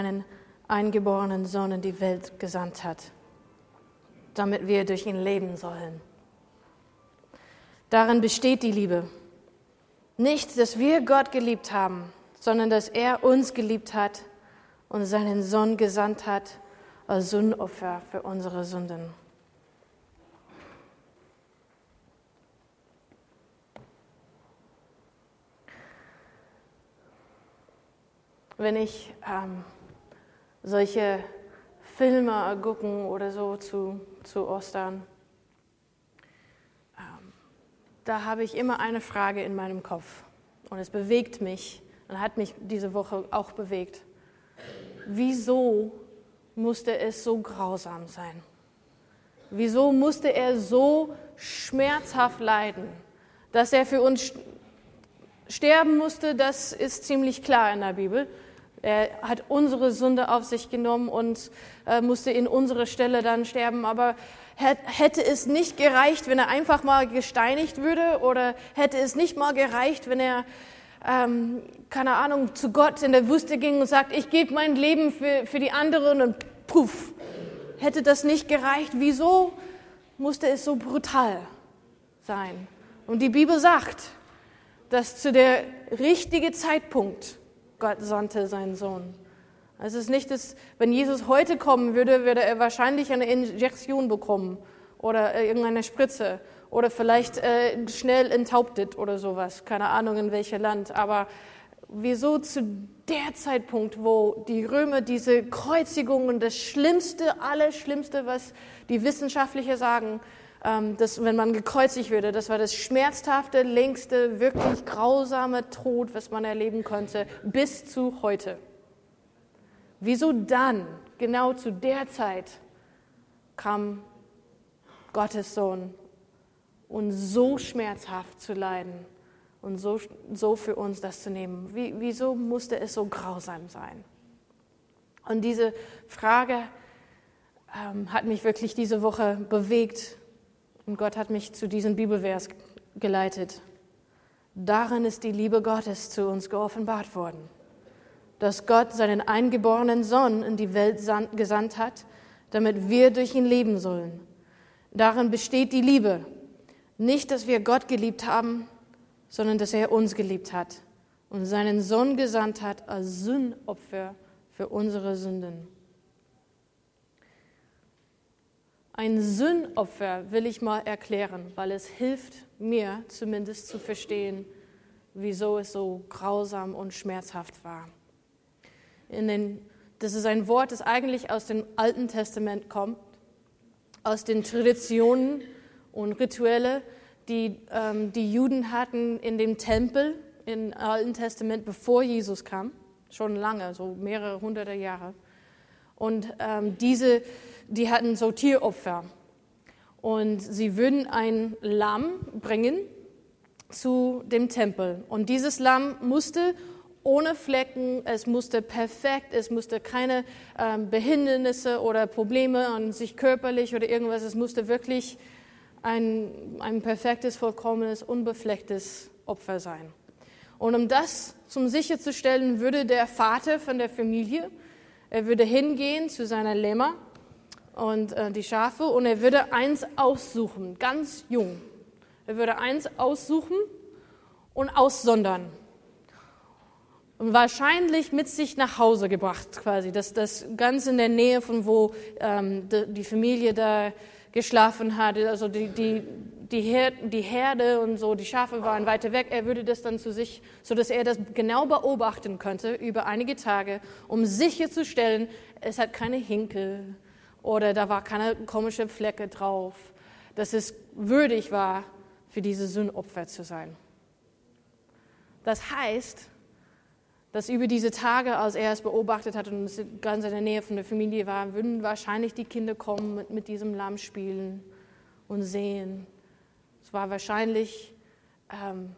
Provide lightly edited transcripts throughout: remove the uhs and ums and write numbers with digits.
seinen eingeborenen Sohn in die Welt gesandt hat, damit wir durch ihn leben sollen. Darin besteht die Liebe. Nicht, dass wir Gott geliebt haben, sondern dass er uns geliebt hat und seinen Sohn gesandt hat als Sündopfer für unsere Sünden. Wenn ich solche Filme gucken oder so zu Ostern, da habe ich immer eine Frage in meinem Kopf und es bewegt mich und hat mich diese Woche auch bewegt. Wieso musste es so grausam sein? Wieso musste er so schmerzhaft leiden? Dass er für uns sterben musste, das ist ziemlich klar in der Bibel. Er hat unsere Sünde auf sich genommen und musste in unsere Stelle dann sterben. Aber hätte es nicht gereicht, wenn er einfach mal gesteinigt würde? Oder hätte es nicht mal gereicht, wenn er, keine Ahnung, zu Gott in der Wüste ging und sagt, ich gebe mein Leben für die anderen und puff. Hätte das nicht gereicht? Wieso musste es so brutal sein? Und die Bibel sagt, dass zu der richtigen Zeitpunkt Gott sandte seinen Sohn. Es ist nicht, dass, wenn Jesus heute kommen würde, würde er wahrscheinlich eine Injektion bekommen oder irgendeine Spritze oder vielleicht schnell enthauptet oder sowas. Keine Ahnung, in welchem Land. Aber wieso zu der Zeitpunkt, wo die Römer diese Kreuzigung und das Schlimmste, Allerschlimmste, was die Wissenschaftler sagen, dass wenn man gekreuzigt würde, das war das schmerzhafte, längste, wirklich grausame Tod, was man erleben konnte, bis zu heute. Wieso dann, genau zu der Zeit, kam Gottes Sohn, um so schmerzhaft zu leiden und so für uns das zu nehmen? Wieso musste es so grausam sein? Und diese Frage hat mich wirklich diese Woche bewegt. Und Gott hat mich zu diesem Bibelvers geleitet. Darin ist die Liebe Gottes zu uns geoffenbart worden, dass Gott seinen eingeborenen Sohn in die Welt gesandt hat, damit wir durch ihn leben sollen. Darin besteht die Liebe. Nicht, dass wir Gott geliebt haben, sondern dass er uns geliebt hat und seinen Sohn gesandt hat als Sündopfer für unsere Sünden. Ein Sündopfer will ich mal erklären, weil es hilft mir zumindest zu verstehen, wieso es so grausam und schmerzhaft war. Das ist ein Wort, das eigentlich aus dem Alten Testament kommt, aus den Traditionen und Rituellen, die die Juden hatten in dem Tempel im Alten Testament, bevor Jesus kam, schon lange, so mehrere hunderte Jahre. Und die hatten so Tieropfer. Und sie würden ein Lamm bringen zu dem Tempel. Und dieses Lamm musste ohne Flecken, es musste perfekt, es musste keine Behindernisse oder Probleme an sich körperlich oder irgendwas. Es musste wirklich ein perfektes, vollkommenes, unbeflecktes Opfer sein. Und um das sicherzustellen, würde der Vater von der Familie, er würde hingehen zu seiner Lämmer und die Schafe und er würde eins aussuchen, ganz jung. Er würde eins aussuchen und aussondern. Und wahrscheinlich mit sich nach Hause gebracht quasi. Das ganz in der Nähe von wo die Familie da geschlafen hat. Also die Herde und so, die Schafe waren weiter weg. Er würde das dann zu sich, sodass er das genau beobachten könnte über einige Tage, um sicherzustellen, es hat keine Hinke oder da war keine komische Flecke drauf, dass es würdig war, für diese Sündopfer zu sein. Das heißt, dass über diese Tage, als er es beobachtet hat und es ganz in der Nähe von der Familie war, würden wahrscheinlich die Kinder kommen, mit diesem Lamm spielen und sehen. Es war wahrscheinlich ein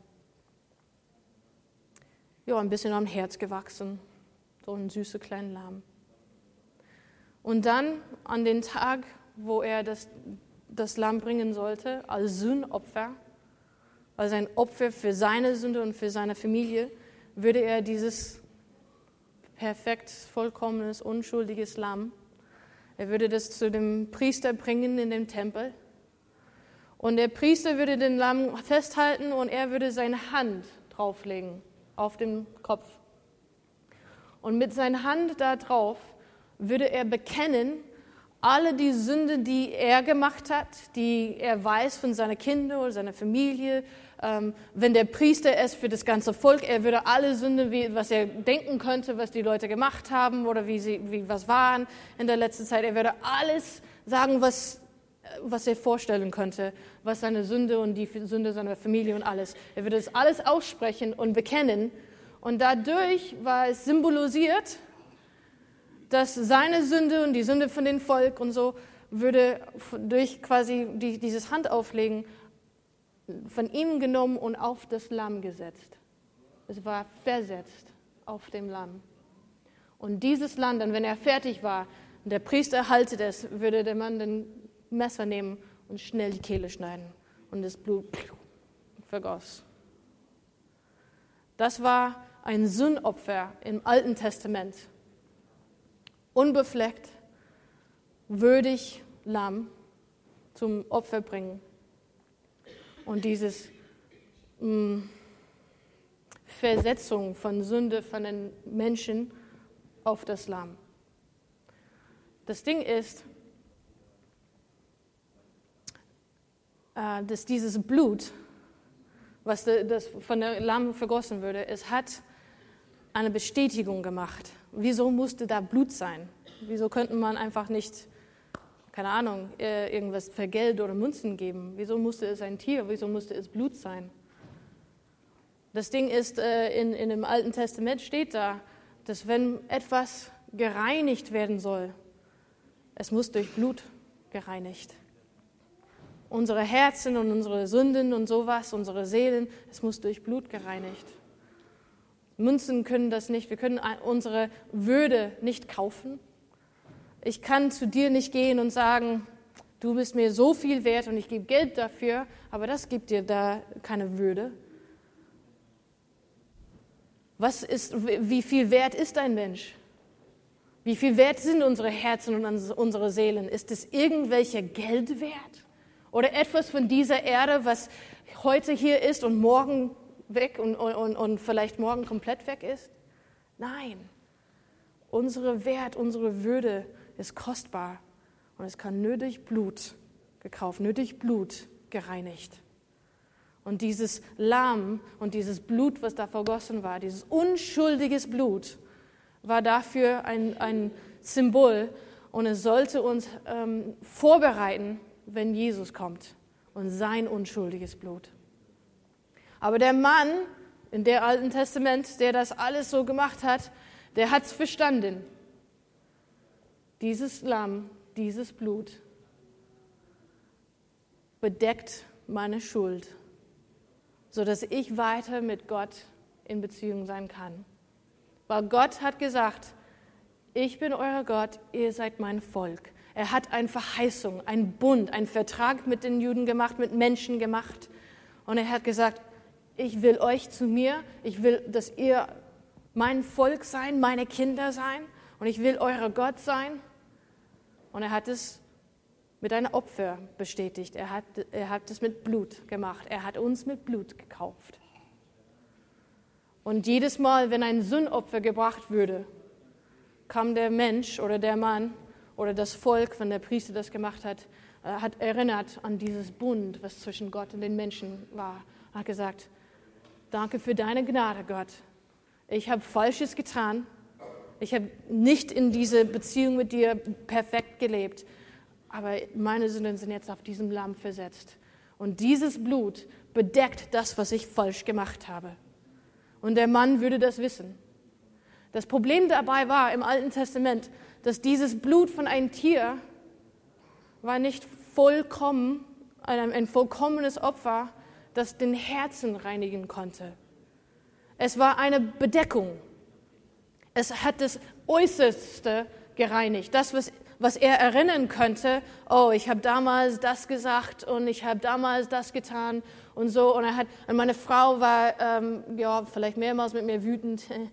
bisschen am Herz gewachsen, so ein süßer kleiner Lamm. Und dann an den Tag, wo er das Lamm bringen sollte, als Sündopfer, als ein Opfer für seine Sünde und für seine Familie, würde er dieses perfekt, vollkommenes, unschuldiges Lamm. Er würde das zu dem Priester bringen in den Tempel. Und der Priester würde den Lamm festhalten und er würde seine Hand drauflegen auf den Kopf. Und mit seiner Hand da drauf würde er bekennen, alle die Sünden, die er gemacht hat, die er weiß von seinen Kindern oder seiner Familie. Wenn der Priester es für das ganze Volk, er würde alle Sünden, was er denken könnte, was die Leute gemacht haben oder was waren in der letzten Zeit, er würde alles sagen, was er vorstellen könnte, was seine Sünde und die Sünde seiner Familie und alles. Er würde das alles aussprechen und bekennen. Und dadurch war es symbolisiert, dass seine Sünde und die Sünde von dem Volk und so würde durch quasi dieses Handauflegen von ihm genommen und auf das Lamm gesetzt. Es war versetzt auf dem Lamm. Und dieses Lamm, dann, wenn er fertig war, und der Priester haltet es, würde der Mann den Messer nehmen und schnell die Kehle schneiden und das Blut vergoss. Das war ein Sündopfer im Alten Testament. Unbefleckt, würdig Lamm zum Opfer bringen. Und dieses Versetzung von Sünde von den Menschen auf das Lamm. Das Ding ist, dass dieses Blut, was das von der Lamm vergossen würde, es hat eine Bestätigung gemacht. Wieso musste da Blut sein? Wieso könnte man einfach nicht, keine Ahnung, irgendwas für Geld oder Münzen geben? Wieso musste es ein Tier? Wieso musste es Blut sein? Das Ding ist, in dem Alten Testament steht da, dass wenn etwas gereinigt werden soll, es muss durch Blut gereinigt. Unsere Herzen und unsere Sünden und sowas, unsere Seelen, es muss durch Blut gereinigt. Münzen können das nicht. Wir können unsere Würde nicht kaufen. Ich kann zu dir nicht gehen und sagen, du bist mir so viel wert und ich gebe Geld dafür, aber das gibt dir da keine Würde. Wie viel wert ist ein Mensch? Wie viel wert sind unsere Herzen und unsere Seelen? Ist es irgendwelche Geld wert? Oder etwas von dieser Erde, was heute hier ist und morgen weg und vielleicht morgen komplett weg ist? Nein. Unsere Wert, unsere Würde ist kostbar und es kann nur durch Blut gekauft, nur durch Blut gereinigt. Und dieses Lamm und dieses Blut, was da vergossen war, dieses unschuldiges Blut, war dafür ein Symbol und es sollte uns vorbereiten, wenn Jesus kommt und sein unschuldiges Blut. Aber der Mann in der Alten Testament, der das alles so gemacht hat, der hat es verstanden. Dieses Lamm, dieses Blut bedeckt meine Schuld, sodass ich weiter mit Gott in Beziehung sein kann. Weil Gott hat gesagt, ich bin euer Gott, ihr seid mein Volk. Er hat eine Verheißung, einen Bund, einen Vertrag mit den Juden gemacht, mit Menschen gemacht. Und er hat gesagt, ich will euch zu mir, ich will, dass ihr mein Volk sein, meine Kinder sein und ich will euer Gott sein. Und er hat es mit einem Opfer bestätigt. Er hat es mit Blut gemacht. Er hat uns mit Blut gekauft. Und jedes Mal, wenn ein Sündopfer gebracht würde, kam der Mensch oder der Mann oder das Volk, wenn der Priester das gemacht hat erinnert an dieses Bund, was zwischen Gott und den Menschen war. Er hat gesagt, danke für deine Gnade, Gott. Ich habe Falsches getan. Ich habe nicht in diese Beziehung mit dir perfekt gelebt. Aber meine Sünden sind jetzt auf diesem Lamm versetzt. Und dieses Blut bedeckt das, was ich falsch gemacht habe. Und der Mann würde das wissen. Das Problem dabei war im Alten Testament, dass dieses Blut von einem Tier war nicht vollkommen, ein vollkommenes Opfer, das den Herzen reinigen konnte. Es war eine Bedeckung. Es hat das Äußerste gereinigt. Das, was er erinnern könnte, oh, ich habe damals das gesagt und ich habe damals das getan und so. Und meine Frau war vielleicht mehrmals mit mir wütend.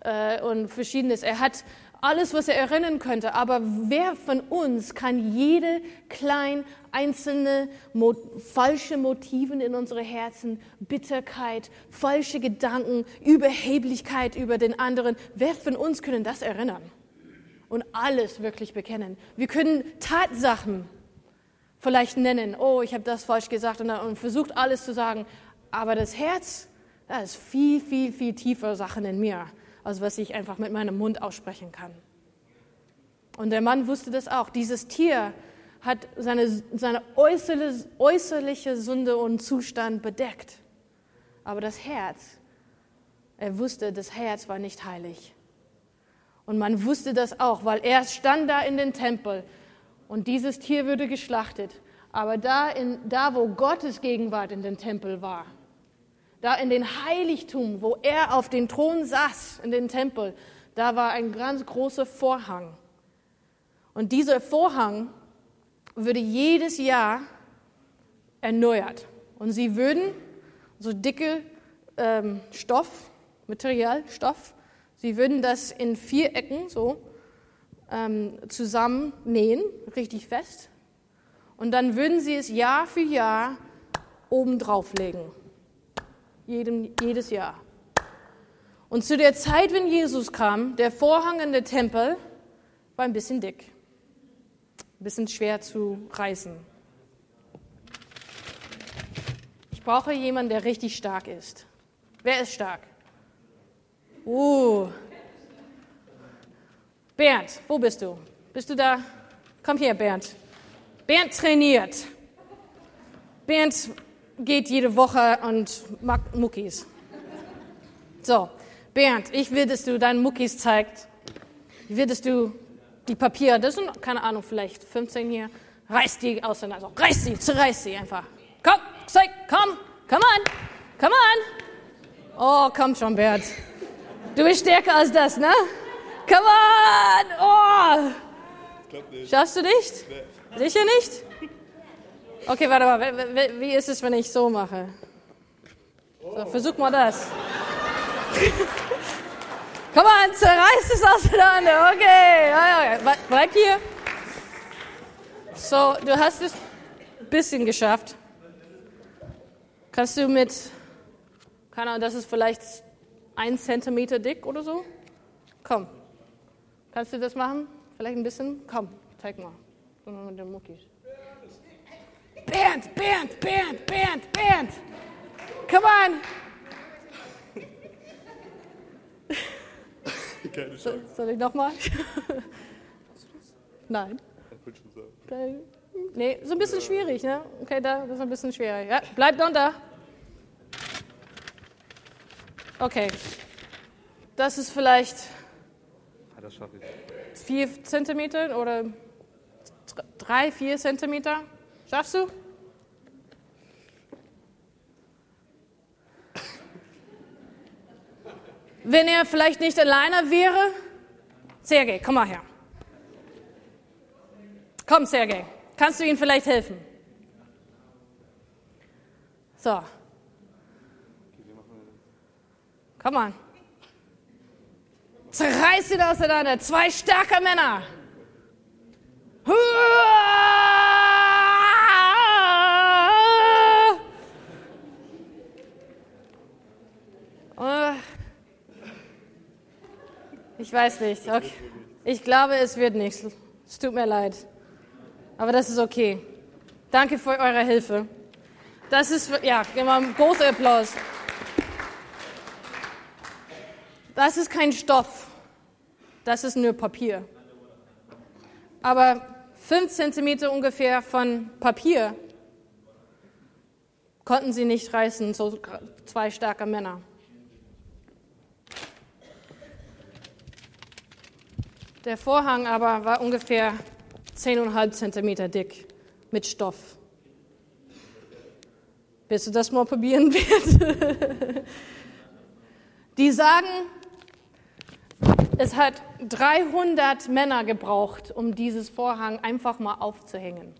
und Verschiedenes. Er hat alles, was er erinnern könnte. Aber wer von uns kann jede kleine einzelne falsche Motiven in unsere Herzen, Bitterkeit, falsche Gedanken, Überheblichkeit über den anderen, wer von uns können das erinnern und alles wirklich bekennen? Wir können Tatsachen vielleicht nennen. Oh, ich habe das falsch gesagt und versucht alles zu sagen. Aber das Herz, da ist viel, viel, viel tiefer Sachen in mir, als was ich einfach mit meinem Mund aussprechen kann. Und der Mann wusste das auch. Dieses Tier hat seine äußerliche Sünde und Zustand bedeckt. Aber das Herz, er wusste, das Herz war nicht heilig. Und man wusste das auch, weil er stand da in den Tempel und dieses Tier wurde geschlachtet. Aber da, wo Gottes Gegenwart in den Tempel war, da in den Heiligtum, wo er auf dem Thron saß, in den Tempel, da war ein ganz großer Vorhang. Und dieser Vorhang würde jedes Jahr erneuert. Und sie würden so dicke Stoff, sie würden das in 4 Ecken so zusammennähen, richtig fest. Und dann würden sie es Jahr für Jahr oben drauflegen. Jedes Jahr. Und zu der Zeit, wenn Jesus kam, der Vorhang in der Tempel war ein bisschen dick. Ein bisschen schwer zu reißen. Ich brauche jemanden, der richtig stark ist. Wer ist stark? Bernd, wo bist du? Bist du da? Komm her, Bernd. Bernd trainiert. Bernd geht jede Woche und mag Muckis. So, Bernd, ich will, dass du deinen Muckis zeigst. Ich will, dass du die Papiere, das sind, keine Ahnung, vielleicht 15 hier, reiß die auseinander. Zerreiß sie einfach. Komm, zeig, komm, come on. Oh, komm schon, Bernd. Du bist stärker als das, ne? Come on! Oh! Schaffst du nicht? Sicher nicht? Okay, warte mal. Wie ist es, wenn ich so mache? So, versuch mal das. Komm on, zerreiß es auseinander. Okay. Bleib hier. So, du hast es ein bisschen geschafft. Kannst du mit, keine Ahnung, das ist vielleicht 1 Zentimeter dick oder so? Komm. Kannst du das machen? Vielleicht ein bisschen? Komm, zeig mal. Mit den Muckis. Bernd! Come on! Keine Chance. Soll ich nochmal? Nein. Ich würde schon sagen. Nee, so ein bisschen schwierig, ne? Okay, das ist ein bisschen schwierig. Ja, bleib da. Okay. Das ist vielleicht Das schaffe ich. 4 Zentimeter oder 3, 4 Zentimeter. Schaffst du? Wenn er vielleicht nicht alleine wäre, Sergej, komm mal her. Komm, Sergej, kannst du ihm vielleicht helfen? So. Komm on. Zerreiß ihn auseinander. 2 starke Männer. Ich weiß nicht. Okay. Ich glaube, es wird nichts. Es tut mir leid. Aber das ist okay. Danke für eure Hilfe. Das ist, ja, geben wir einen großen Applaus. Das ist kein Stoff. Das ist nur Papier. Aber 5 Zentimeter ungefähr von Papier konnten sie nicht reißen, so 2 starke Männer. Der Vorhang aber war ungefähr 10,5 Zentimeter dick mit Stoff. Willst du das mal probieren, Bernd? Die sagen, es hat 300 Männer gebraucht, um dieses Vorhang einfach mal aufzuhängen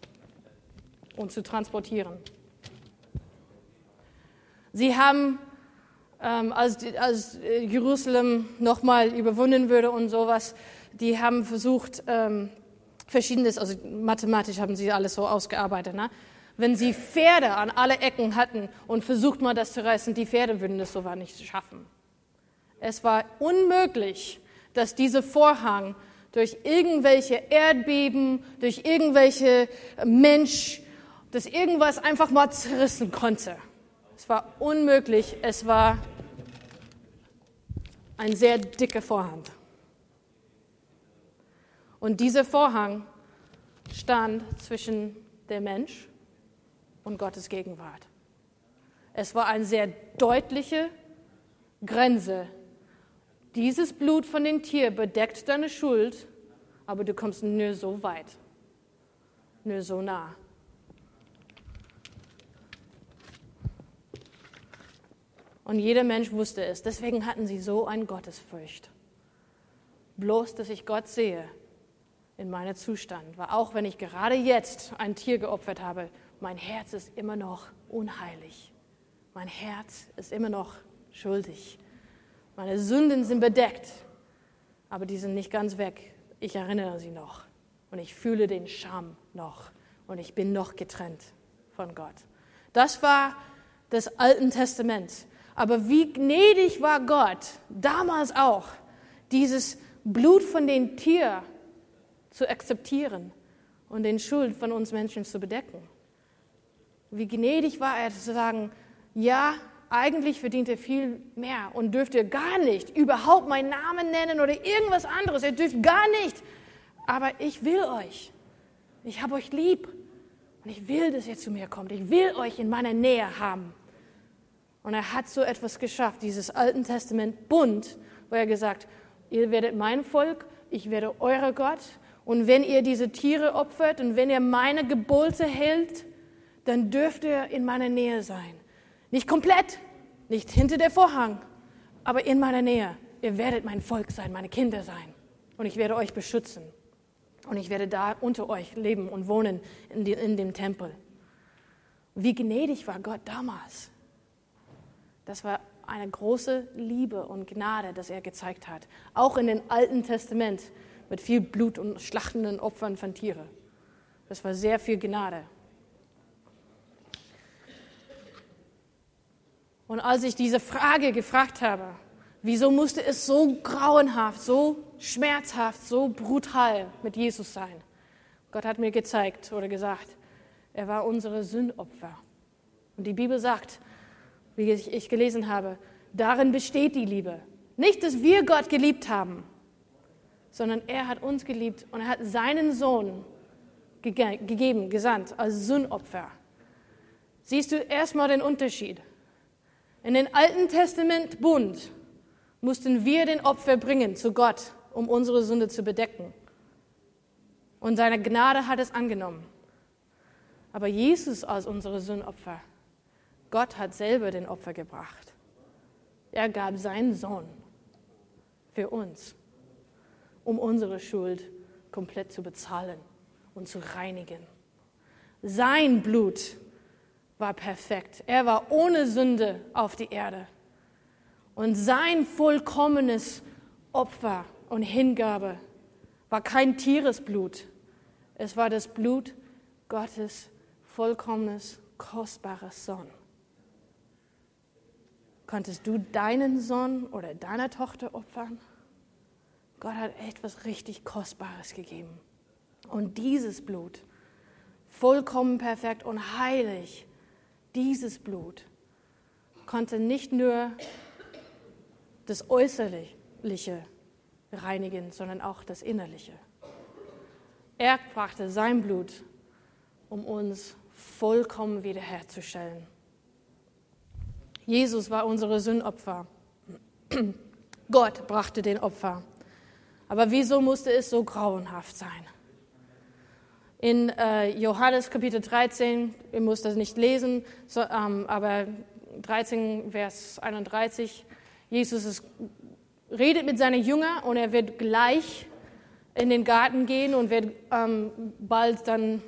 und zu transportieren. Sie haben als Jerusalem nochmal überwunden würde und sowas, die haben versucht, Verschiedenes, also mathematisch haben sie alles so ausgearbeitet. Ne? Wenn sie Pferde an alle Ecken hatten und versucht mal das zu reißen, die Pferde würden das so nicht schaffen. Es war unmöglich, dass dieser Vorhang durch irgendwelche Erdbeben, durch irgendwelche dass irgendwas einfach mal zerrissen konnte. Es war unmöglich, es war ein sehr dicker Vorhang. Und dieser Vorhang stand zwischen dem Mensch und Gottes Gegenwart. Es war eine sehr deutliche Grenze. Dieses Blut von dem Tier bedeckt deine Schuld, aber du kommst nur so weit, nur so nah. Und jeder Mensch wusste es. Deswegen hatten sie so eine Gottesfurcht. Bloß, dass ich Gott sehe in meinem Zustand. Weil auch wenn ich gerade jetzt ein Tier geopfert habe, mein Herz ist immer noch unheilig. Mein Herz ist immer noch schuldig. Meine Sünden sind bedeckt, aber die sind nicht ganz weg. Ich erinnere sie noch und ich fühle den Scham noch und ich bin noch getrennt von Gott. Das war das Alte Testament. Aber wie gnädig war Gott damals auch, dieses Blut von dem Tier zu akzeptieren und den Schuld von uns Menschen zu bedecken. Wie gnädig war er zu sagen, ja, eigentlich verdient er viel mehr und dürft ihr gar nicht überhaupt meinen Namen nennen oder irgendwas anderes. Ihr dürft gar nicht. Aber ich will euch. Ich habe euch lieb. Und ich will, dass ihr zu mir kommt. Ich will euch in meiner Nähe haben. Und er hat so etwas geschafft, dieses Alten Testament Bund, wo er gesagt, ihr werdet mein Volk, ich werde euer Gott. Und wenn ihr diese Tiere opfert und wenn ihr meine Gebote hält, dann dürft ihr in meiner Nähe sein. Nicht komplett, nicht hinter der Vorhang, aber in meiner Nähe. Ihr werdet mein Volk sein, meine Kinder sein. Und ich werde euch beschützen. Und ich werde da unter euch leben und wohnen in dem Tempel. Wie gnädig war Gott damals. Das war eine große Liebe und Gnade, das er gezeigt hat. Auch in dem Alten Testament mit viel Blut und schlachtenden Opfern von Tieren. Das war sehr viel Gnade. Und als ich diese Frage gefragt habe, wieso musste es so grauenhaft, so schmerzhaft, so brutal mit Jesus sein? Gott hat mir gezeigt oder gesagt, er war unsere Sündopfer. Und die Bibel sagt, wie ich gelesen habe, darin besteht die Liebe. Nicht, dass wir Gott geliebt haben, sondern er hat uns geliebt und er hat seinen Sohn gegeben, gesandt als Sündopfer. Siehst du erstmal den Unterschied? In den Alten Testament Bund mussten wir den Opfer bringen zu Gott, um unsere Sünde zu bedecken. Und seine Gnade hat es angenommen. Aber Jesus als unsere Sündopfer, Gott hat selber den Opfer gebracht. Er gab seinen Sohn für uns, um unsere Schuld komplett zu bezahlen und zu reinigen. Sein Blut war perfekt. Er war ohne Sünde auf die Erde. Und sein vollkommenes Opfer und Hingabe war kein Tieresblut. Es war das Blut Gottes vollkommenes, kostbares Sohn. Konntest du deinen Sohn oder deine Tochter opfern? Gott hat etwas richtig Kostbares gegeben. Und dieses Blut, vollkommen perfekt und heilig, dieses Blut konnte nicht nur das Äußerliche reinigen, sondern auch das Innerliche. Er brachte sein Blut, um uns vollkommen wiederherzustellen. Jesus war unsere Sündopfer. Gott brachte den Opfer. Aber wieso musste es so grauenhaft sein? In Johannes Kapitel 13, ihr müsst das nicht lesen, aber 13, Vers 31, Jesus redet mit seinen Jüngern und er wird gleich in den Garten gehen und wird bald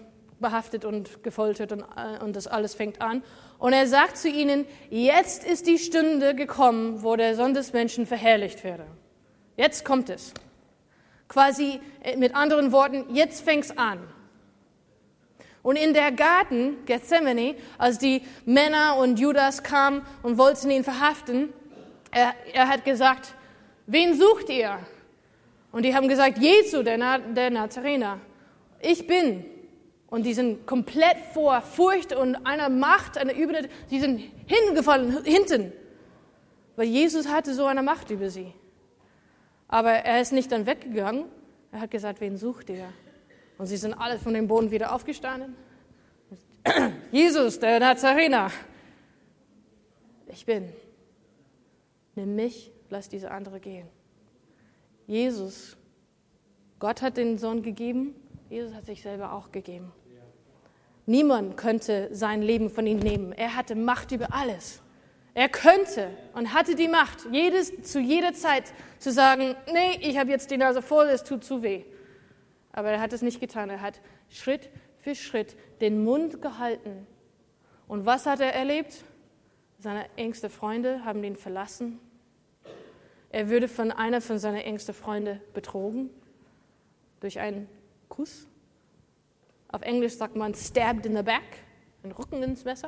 behaftet und gefoltert und das alles fängt an. Und er sagt zu ihnen, jetzt ist die Stunde gekommen, wo der Sohn des Menschen verherrlicht werde. Jetzt kommt es. Quasi mit anderen Worten, jetzt fängt's an. Und in der Garten Gethsemane, als die Männer und Judas kamen und wollten ihn verhaften, er hat gesagt, wen sucht ihr? Und die haben gesagt, Jesu, der Nazarener. Ich bin. Und die sind komplett vor Furcht und einer Macht, einer Übel, sie sind hingefallen, hinten. Weil Jesus hatte so eine Macht über sie. Aber er ist nicht dann weggegangen. Er hat gesagt, wen sucht ihr? Und sie sind alle von dem Boden wieder aufgestanden. Jesus, der Nazarener. Ich bin. Nimm mich, lass diese andere gehen. Jesus, Gott hat den Sohn gegeben, Jesus hat sich selber auch gegeben. Niemand könnte sein Leben von ihm nehmen. Er hatte Macht über alles. Er könnte und hatte die Macht, zu jeder Zeit zu sagen, nee, ich habe jetzt die Nase voll, es tut zu weh. Aber er hat es nicht getan. Er hat Schritt für Schritt den Mund gehalten. Und was hat er erlebt? Seine engsten Freunde haben ihn verlassen. Er wurde von einer von seinen engsten Freunden betrogen durch einen Kuss. Auf Englisch sagt man stabbed in the back, ein Rücken ins Messer.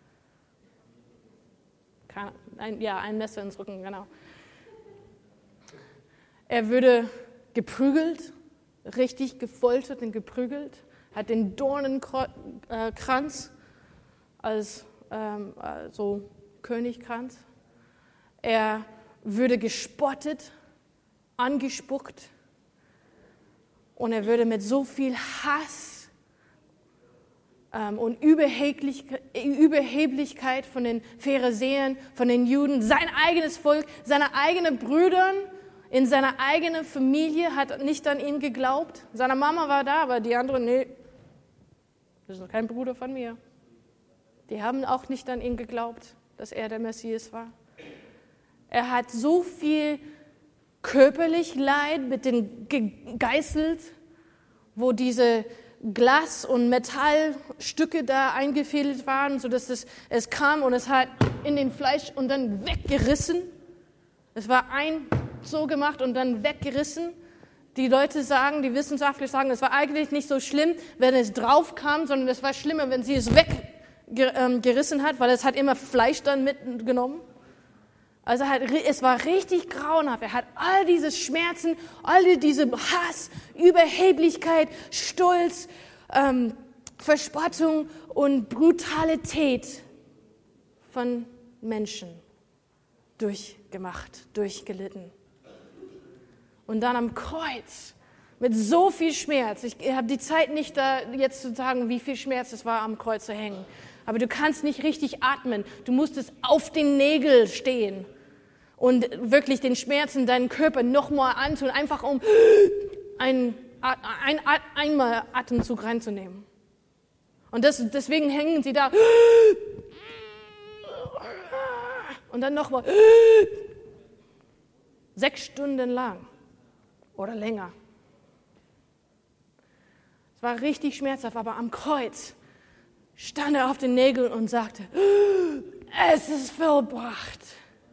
Ein Messer ins Rücken, genau. Er wurde geprügelt, richtig gefoltert und geprügelt, hat den Dornenkranz als so Königkranz. Er würde gespottet, angespuckt und er würde mit so viel Hass und Überheblichkeit von den Pharisäern, von den Juden, sein eigenes Volk, seine eigenen Brüder in seiner eigenen Familie hat nicht an ihn geglaubt. Seine Mama war da, aber die anderen, nee, das ist kein Bruder von mir. Die haben auch nicht an ihn geglaubt, dass er der Messias war. Er hat so viel körperlich Leid mit den gegeißelt, wo diese Glas- und Metallstücke da eingefädelt waren, sodass es kam und es hat in den Fleisch und dann weggerissen. Es war so gemacht und dann weggerissen. Die Leute sagen, die Wissenschaftler sagen, es war eigentlich nicht so schlimm, wenn es drauf kam, sondern es war schlimmer, wenn sie es weggerissen hat, weil es hat immer Fleisch dann mitgenommen. Also es war richtig grauenhaft. Er hat all diese Schmerzen, all diese Hass, Überheblichkeit, Stolz, Verspottung und Brutalität von Menschen durchgelitten. Und dann am Kreuz mit so viel Schmerz. Ich habe die Zeit nicht da jetzt zu sagen, wie viel Schmerz es war, am Kreuz zu hängen. Aber du kannst nicht richtig atmen. Du musstest auf den Nägeln stehen und wirklich den Schmerz in deinen Körper nochmal antun, einfach um einmal Atemzug reinzunehmen. Und deswegen hängen sie da. Und dann nochmal 6 Stunden lang oder länger. Es war richtig schmerzhaft, aber am Kreuz stand er auf den Nägeln und sagte, es ist vollbracht.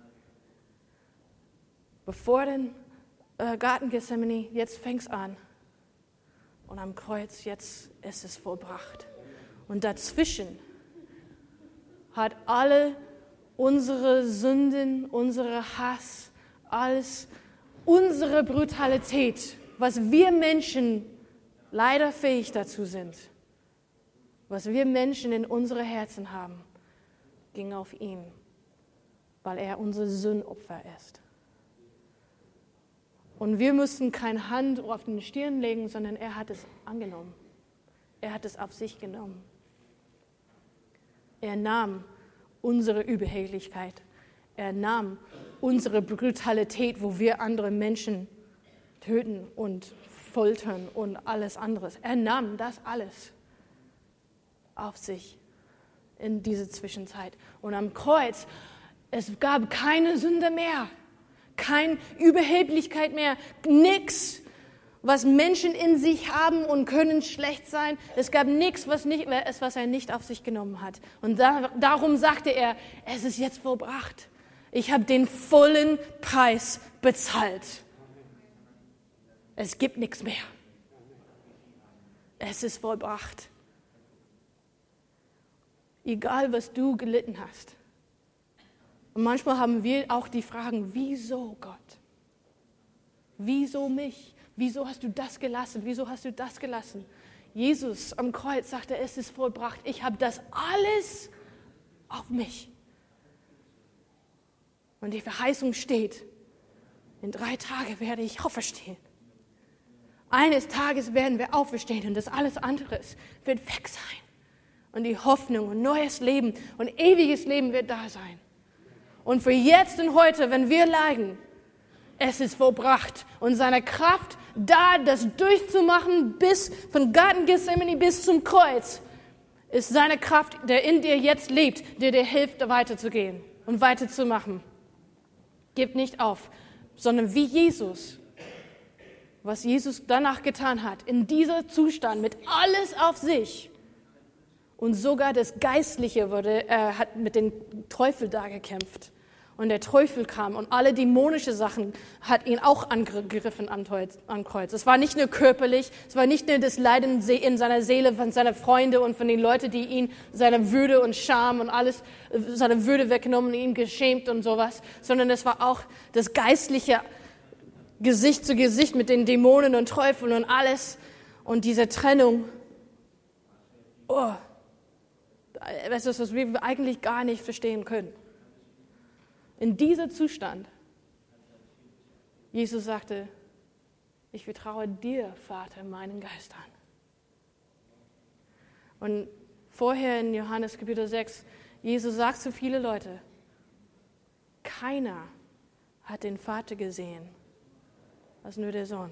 Bevor den Garten Gethsemane, jetzt fängt's an. Und am Kreuz, jetzt ist es vollbracht. Und dazwischen hat alle unsere Sünden, unsere Hass, alles, unsere Brutalität, was wir Menschen leider fähig dazu sind, was wir Menschen in unsere Herzen haben, ging auf ihn, weil er unser Sündopfer ist. Und wir müssen keine Hand auf den Stirn legen, sondern er hat es angenommen. Er hat es auf sich genommen. Er nahm unsere Überheblichkeit. Er nahm unsere Brutalität, wo wir andere Menschen töten und foltern und alles anderes. Er nahm das alles auf sich in diese Zwischenzeit. Und am Kreuz, es gab keine Sünde mehr, keine Überheblichkeit mehr, nichts, was Menschen in sich haben und können schlecht sein. Es gab nichts, was er nicht auf sich genommen hat. Und darum sagte er, es ist jetzt vollbracht. Ich habe den vollen Preis bezahlt. Es gibt nichts mehr. Es ist vollbracht. Egal, was du gelitten hast. Und manchmal haben wir auch die Fragen, wieso Gott? Wieso mich? Wieso hast du das gelassen? Wieso hast du das gelassen? Jesus am Kreuz sagte, es ist vollbracht. Ich habe das alles auf mich. Und die Verheißung steht, in 3 Tagen werde ich auferstehen. Eines Tages werden wir auferstehen und das alles andere wird weg sein. Und die Hoffnung und neues Leben und ewiges Leben wird da sein. Und für jetzt und heute, wenn wir leiden, es ist vollbracht. Und seine Kraft da, das durchzumachen, bis von Garten Gethsemane bis zum Kreuz, ist seine Kraft, der in dir jetzt lebt, der dir hilft, weiterzugehen und weiterzumachen. Gib nicht auf, sondern wie Jesus, was Jesus danach getan hat, in dieser Zustand mit alles auf sich und sogar das Geistliche hat mit dem Teufel da gekämpft. Und der Teufel kam und alle dämonische Sachen hat ihn auch angegriffen am Kreuz. Es war nicht nur körperlich, es war nicht nur das Leiden in seiner Seele von seinen Freunden und von den Leuten, die ihn seine Würde und Scham und alles, seine Würde weggenommen und ihn geschämt und sowas, sondern es war auch das geistliche Gesicht zu Gesicht mit den Dämonen und Teufeln und alles. Und diese Trennung, das ist, was wir eigentlich gar nicht verstehen können. In diesem Zustand, Jesus sagte, ich vertraue dir, Vater, meinen Geist an. Und vorher in Johannes Kapitel 6, Jesus sagt zu vielen Leuten, keiner hat den Vater gesehen, als nur der Sohn.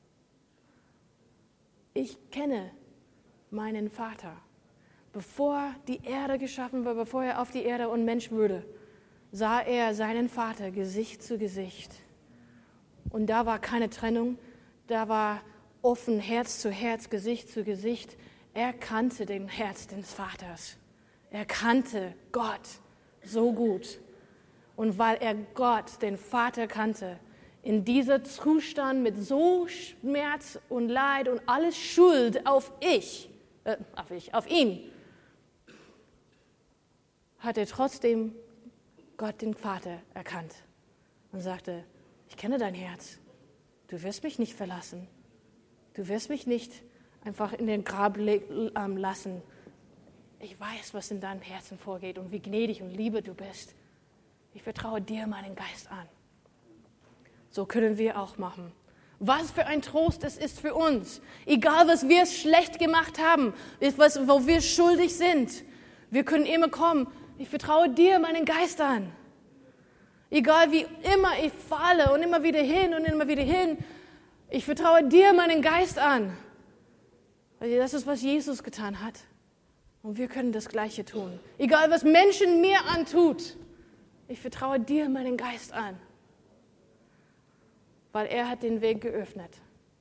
Ich kenne meinen Vater. Bevor die Erde geschaffen war, bevor er auf die Erde und Mensch wurde, sah er seinen Vater Gesicht zu Gesicht. Und da war keine Trennung, da war offen Herz zu Herz, Gesicht zu Gesicht. Er kannte den Herz des Vaters. Er kannte Gott so gut. Und weil er Gott, den Vater, kannte, in dieser Zustand mit so Schmerz und Leid und alles Schuld auf ihn, hat er trotzdem Gott, den Vater, erkannt und sagte, ich kenne dein Herz. Du wirst mich nicht verlassen. Du wirst mich nicht einfach in den Grab lassen. Ich weiß, was in deinem Herzen vorgeht und wie gnädig und liebe du bist. Ich vertraue dir meinen Geist an. So können wir auch machen. Was für ein Trost es ist für uns. Egal, was wir schlecht gemacht haben, wo wir schuldig sind. Wir können immer kommen. Ich vertraue dir meinen Geist an. Egal wie immer ich falle und immer wieder hin und immer wieder hin, ich vertraue dir meinen Geist an. Weil das ist, was Jesus getan hat. Und wir können das Gleiche tun. Egal, was Menschen mir antut, ich vertraue dir meinen Geist an. Weil er hat den Weg geöffnet.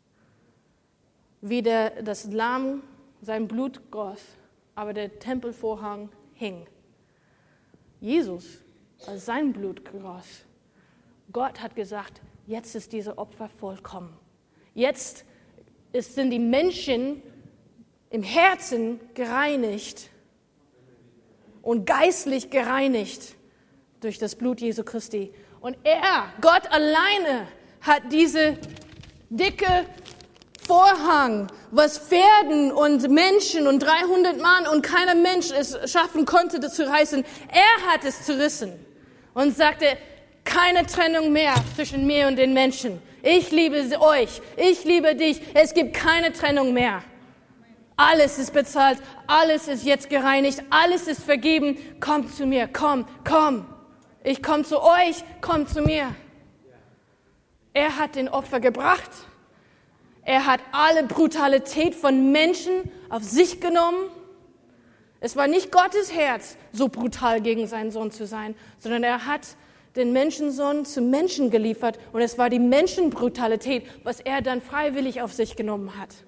Wie das Lamm sein Blut goss, aber der Tempelvorhang hing. Jesus, als sein Blut goss, Gott hat gesagt, jetzt ist diese Opfer vollkommen. Jetzt sind die Menschen im Herzen gereinigt und geistlich gereinigt durch das Blut Jesu Christi. Und Gott alleine, hat diese dicke Vorhang, was Pferden und Menschen und 300 Mann und keiner Mensch es schaffen konnte, das zu reißen. Er hat es zerrissen und sagte, keine Trennung mehr zwischen mir und den Menschen. Ich liebe euch, ich liebe dich, es gibt keine Trennung mehr. Alles ist bezahlt, alles ist jetzt gereinigt, alles ist vergeben. Kommt zu mir, komm. Ich komme zu euch, kommt zu mir. Er hat den Opfer gebracht. Er hat alle Brutalität von Menschen auf sich genommen. Es war nicht Gottes Herz, so brutal gegen seinen Sohn zu sein, sondern er hat den Menschensohn zu Menschen geliefert und es war die Menschenbrutalität, was er dann freiwillig auf sich genommen hat.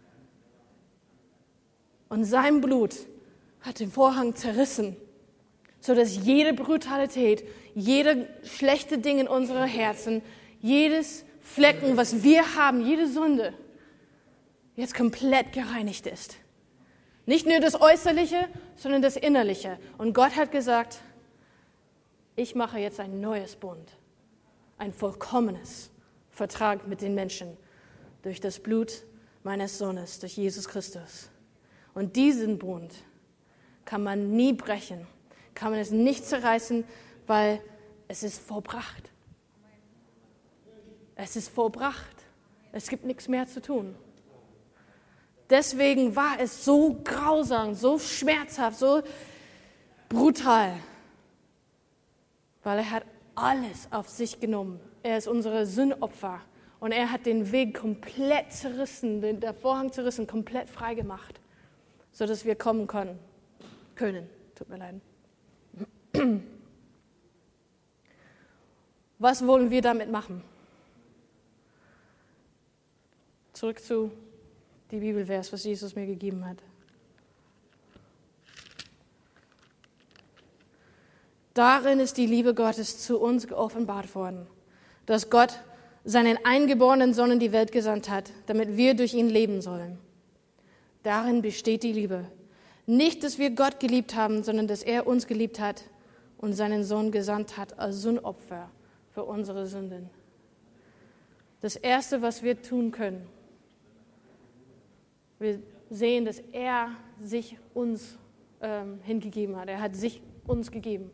Und sein Blut hat den Vorhang zerrissen, sodass jede Brutalität, jede schlechte Ding in unseren Herzen, jedes Flecken, was wir haben, jede Sünde, jetzt komplett gereinigt ist. Nicht nur das Äußerliche, sondern das Innerliche. Und Gott hat gesagt, ich mache jetzt ein neues Bund, ein vollkommenes Vertrag mit den Menschen durch das Blut meines Sohnes, durch Jesus Christus. Und diesen Bund kann man nie brechen, kann man es nicht zerreißen, weil es ist vollbracht. Es ist vollbracht. Es gibt nichts mehr zu tun. Deswegen war es so grausam, so schmerzhaft, so brutal, weil er hat alles auf sich genommen. Er ist unser Sündopfer und er hat den Weg komplett zerrissen, der Vorhang zerrissen, komplett frei gemacht, sodass wir kommen können. Tut mir leid. Was wollen wir damit machen? Zurück zu die Bibelvers, was Jesus mir gegeben hat. Darin ist die Liebe Gottes zu uns geoffenbart worden, dass Gott seinen eingeborenen Sohn in die Welt gesandt hat, damit wir durch ihn leben sollen. Darin besteht die Liebe. Nicht, dass wir Gott geliebt haben, sondern dass er uns geliebt hat und seinen Sohn gesandt hat als Sündopfer für unsere Sünden. Das Erste, was wir tun können, wir sehen, dass er sich uns hingegeben hat. Er hat sich uns gegeben.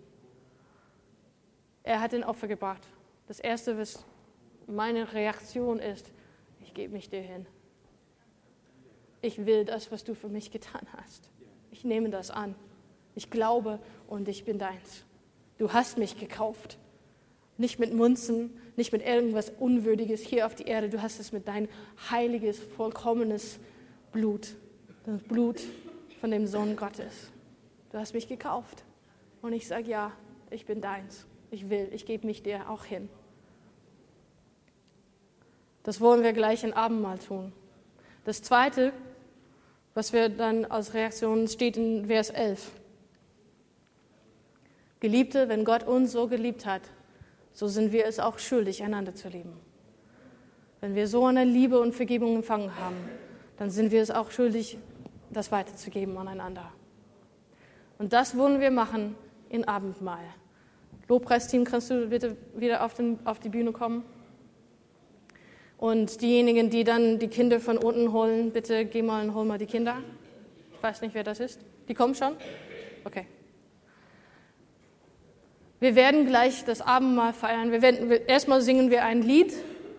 Er hat den Opfer gebracht. Das Erste, was meine Reaktion ist, ich gebe mich dir hin. Ich will das, was du für mich getan hast. Ich nehme das an. Ich glaube und ich bin deins. Du hast mich gekauft. Nicht mit Münzen, nicht mit irgendwas Unwürdiges hier auf die Erde. Du hast es mit dein heiliges, vollkommenes Blut. Das Blut von dem Sohn Gottes. Du hast mich gekauft. Und ich sage, ja, ich bin deins. Ich gebe mich dir auch hin. Das wollen wir gleich im Abendmahl tun. Das Zweite, was wir dann als Reaktion steht in Vers 11. Geliebte, wenn Gott uns so geliebt hat, so sind wir es auch schuldig, einander zu lieben. Wenn wir so eine Liebe und Vergebung empfangen haben, dann sind wir es auch schuldig, das weiterzugeben aneinander. Und das wollen wir machen im Abendmahl. Lobpreisteam, kannst du bitte wieder auf die Bühne kommen? Und diejenigen, die dann die Kinder von unten holen, bitte geh mal und hol mal die Kinder. Ich weiß nicht, wer das ist. Die kommen schon? Okay. Wir werden gleich das Abendmahl feiern. Erstmal singen wir ein Lied.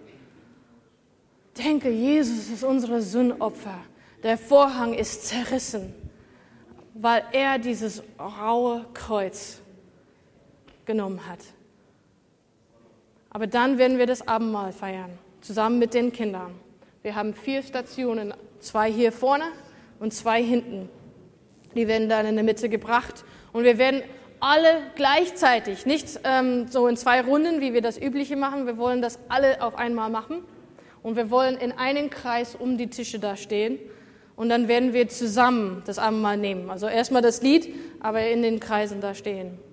Denke, Jesus ist unser Sündopfer. Der Vorhang ist zerrissen, weil er dieses raue Kreuz genommen hat. Aber dann werden wir das Abendmahl feiern, zusammen mit den Kindern. Wir haben 4 Stationen, 2 hier vorne und 2 hinten. Die werden dann in der Mitte gebracht und wir werden alle gleichzeitig, nicht so in 2 Runden, wie wir das Übliche machen. Wir wollen das alle auf einmal machen und wir wollen in einen Kreis um die Tische da stehen und dann werden wir zusammen das Abendmahl nehmen. Also erstmal das Lied, aber in den Kreisen da stehen.